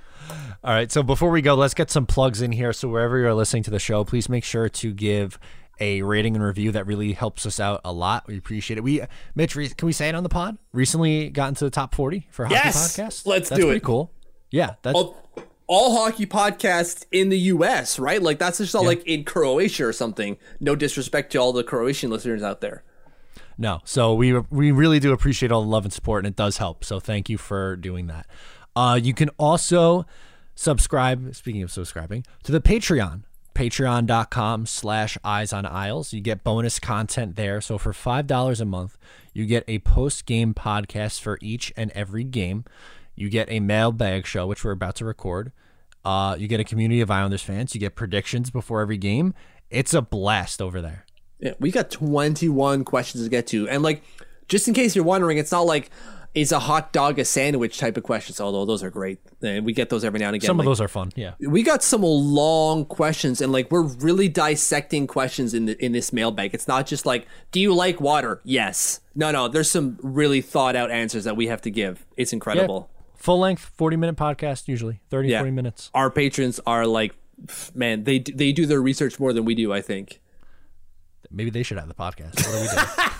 All right, so before we go, let's get some plugs in here. So wherever you're listening to the show, please make sure to give a rating and review. That really helps us out a lot. We appreciate it. We, Mitch, can we say it on the pod? Recently got into the top forty for Hockey yes! Podcast. Let's that's do pretty it. Cool. Yeah, that's all, all hockey podcasts in the U S, right? Like that's just not yeah. like in Croatia or something. No disrespect to all the Croatian listeners out there. No, so we we really do appreciate all the love and support, and it does help. So thank you for doing that. Uh, you can also subscribe. Speaking of subscribing to the Patreon. Patreon.com slash Eyes on Isles. You get bonus content there. So for five dollars a month, you get a post-game podcast for each and every game. You get a mailbag show, which we're about to record. Uh, you get a community of Islanders fans. You get predictions before every game. It's a blast over there. Yeah, we got twenty-one questions to get to. And like, just in case you're wondering, it's not like, is a hot dog a sandwich type of questions, although those are great. And we get those every now and again. Some like, of those are fun, yeah. We got some long questions, and like we're really dissecting questions in the, in this mailbag. It's not just like, do you like water? Yes. No, no, there's some really thought out answers that we have to give. It's incredible. Yeah. Full length, forty minute podcast usually, thirty, yeah. forty minutes. Our patrons are like, man, they they do their research more than we do, I think. Maybe they should have the podcast. What are we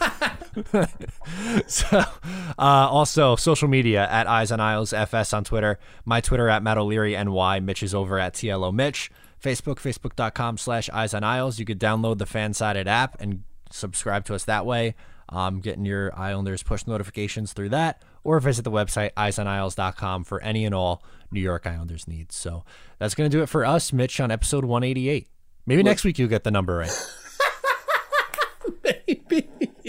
doing? So, uh, also, social media at Eyes on Isles F S on Twitter. My Twitter at Matt O'Leary N Y. Mitch is over at T L O Mitch. Facebook, facebook.com slash Eyes on Isles. You could download the Fansided app and subscribe to us that way. Um, getting your Islanders push notifications through that. Or visit the website, eyes on isles dot com, for any and all New York Islanders needs. So that's going to do it for us, Mitch, on episode one eighty-eight. Maybe what? Next week you'll get the number right. Maybe.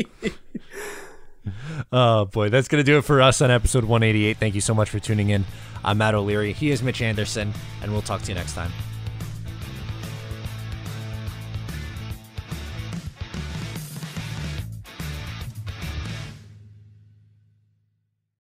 Oh, boy. That's going to do it for us on episode one eighty-eight. Thank you so much for tuning in. I'm Matt O'Leary. He is Mitch Anderson, and we'll talk to you next time.